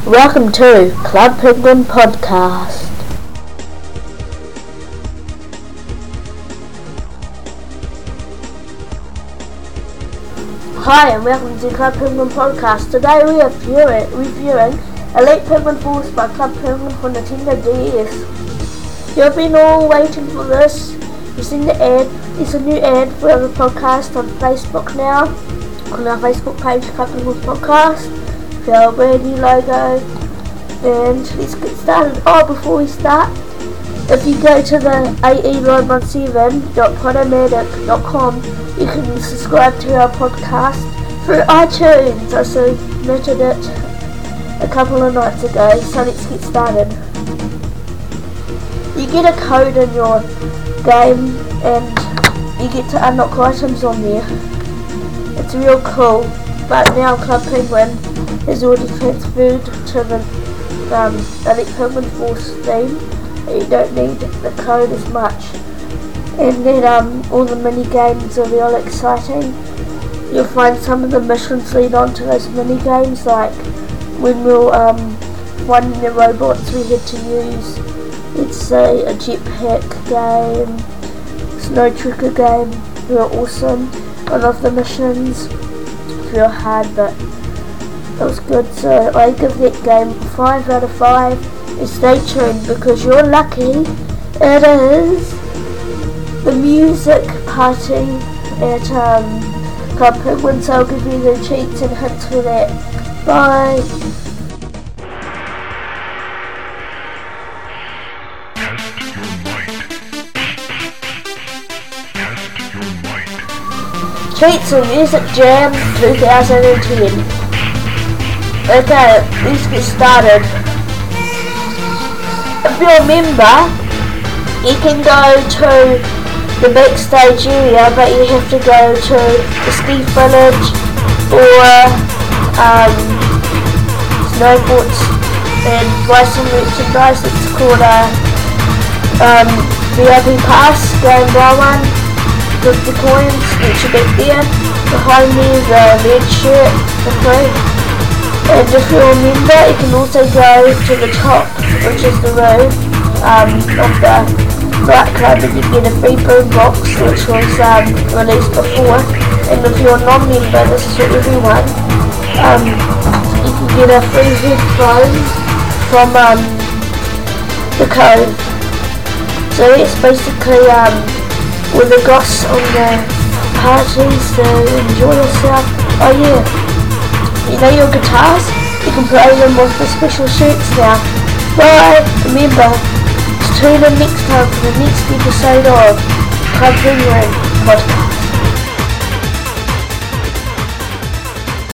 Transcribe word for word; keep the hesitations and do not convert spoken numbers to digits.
Welcome to Club Penguin Podcast. Hi and welcome to Club Penguin Podcast. Today we are viewing, reviewing Elite Penguin Force by Club Penguin for Nintendo D S. You've been all waiting for this. You've seen the ad. It's a new ad for our podcast on Facebook now. On our Facebook page, Club Penguin Podcast. For our brand new logo. And let's get started. Oh, before we start, if you go to the A E nine one seven dot podomatic dot com, you can subscribe to our podcast through iTunes. I submitted it a couple of nights ago, so let's get started. You get a code in your game and you get to unlock items on there. It's real cool, but now Club Penguin has already transferred to the um, Elite Penguin Force theme. You don't need the code as much. And then um, all the mini games are real exciting. You'll find some of the missions lead on to those mini games, like when we'll um, find the robots we had to use. Let's say a jetpack game, snow trigger game. Real awesome. I love the missions. It's real hard, but it was good. So I give that game five out of five. And stay tuned because you're lucky. It is the music party at um, Club Penguin, so I'll give you the cheats and hints for that. Bye. Cheats and Music Jam twenty ten. Okay, let's get started. If you remember, you can go to the backstage area, but you have to go to the ski village or um, snowboards and buy some merchandise. It's called a um, V I P pass. Go and buy one with the coins that you get there. Behind me, the red shirt for free. And if you remember, you can also go to the top, which is the road um, of the nightclub, and you get a free boom box, which was um, released before. And if you're a non-member, this is for everyone. Um, you can get a free headphone from um, the code. So it's basically um, with the goss on the parties, so enjoy yourself. Oh yeah. You know your guitars? You can play them with the special shirts now. Bye! Remember, tune in next time for the next episode of Club Penguin Podcast.